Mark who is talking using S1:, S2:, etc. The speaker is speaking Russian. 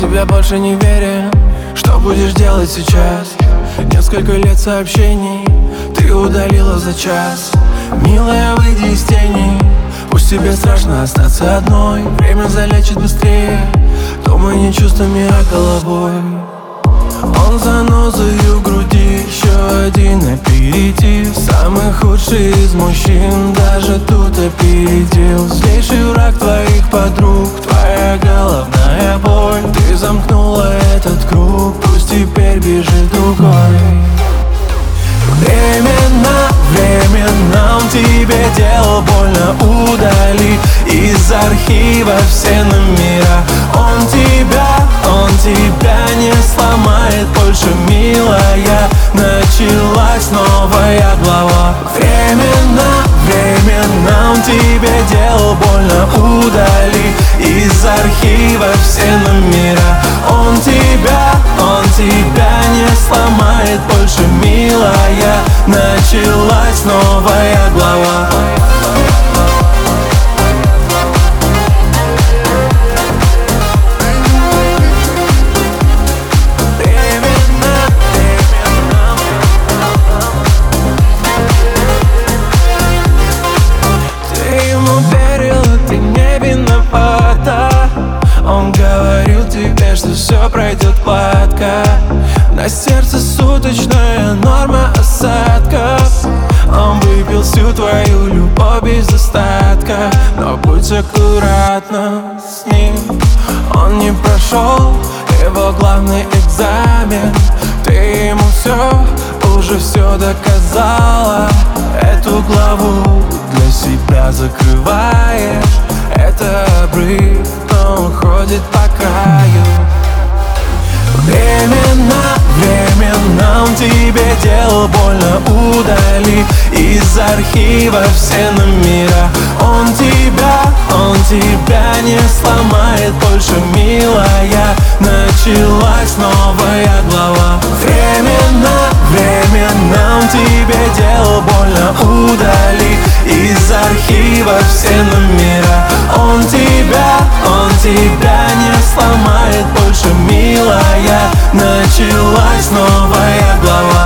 S1: тебе больше не верю. Что будешь делать сейчас? Несколько лет сообщений ты удалила за час. Милая, выйди из тени. Пусть тебе страшно остаться одной. Время залечит быстрее. Думай не чувствами, а головой. Он занозой в груди, еще один аперитив. Самый худший из мужчин даже тут опередил. Злейший враг твоих подруг, твоя головная боль. Ты замкнула этот круг, пусть теперь бежит другой. Временно он тебе делал больно. Удали из архива все номера. Он тебя не сломает больше, милая. Началась новая глава. Временно он тебе делал больно. Удали из архива все номера. Он тебя не сломает больше, милая. Началась новая глава. Ты ему верила, ты не виновата. Он говорил тебе, что все пройдет гладко. На сердце суточная норма осадков. Он выпил всю твою любовь без остатка. Но будь аккуратна с ним. Он не прошел его главный экзамен. Ты ему уже все доказала. Эту главу для себя закрываешь. Это обрыв, но уходит по краю. Временно он тебе делал больно. Удали из архива все номера. Он тебя не сломает больше, милая. Началась новая глава. Временно он тебе делал больно. Удали из архива все номера. Он тебя не сломает больше, милая. Началась новая глава.